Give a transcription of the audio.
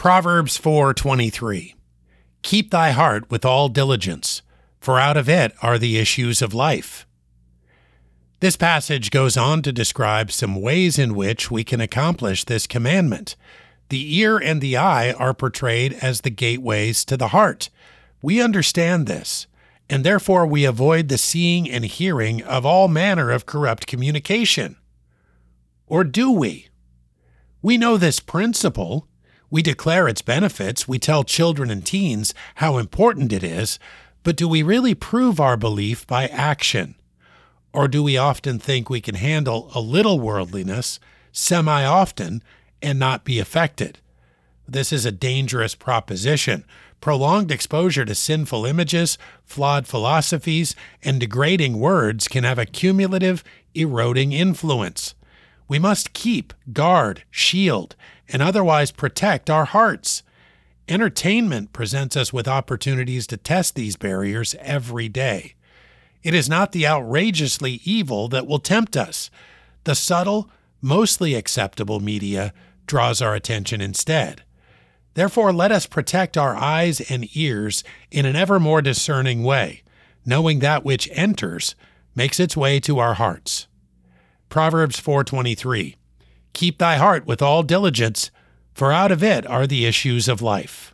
Proverbs 4:23. Keep thy heart with all diligence, for out of it are the issues of life. This passage goes on to describe some ways in which we can accomplish this commandment. The ear and the eye are portrayed as the gateways to the heart. We understand this, and therefore we avoid the seeing and hearing of all manner of corrupt communication. Or do we? We know this principle. We declare its benefits. We tell children and teens how important it is, but do we really prove our belief by action? Or do we often think we can handle a little worldliness semi-often and not be affected? This is a dangerous proposition. Prolonged exposure to sinful images, flawed philosophies, and degrading words can have a cumulative, eroding influence. We must keep, guard, shield, and otherwise protect our hearts. Entertainment presents us with opportunities to test these barriers every day. It is not the outrageously evil that will tempt us. The subtle, mostly acceptable media draws our attention instead. Therefore, let us protect our eyes and ears in an ever more discerning way, knowing that which enters makes its way to our hearts. Proverbs 4:23. Keep thy heart with all diligence, for out of it are the issues of life.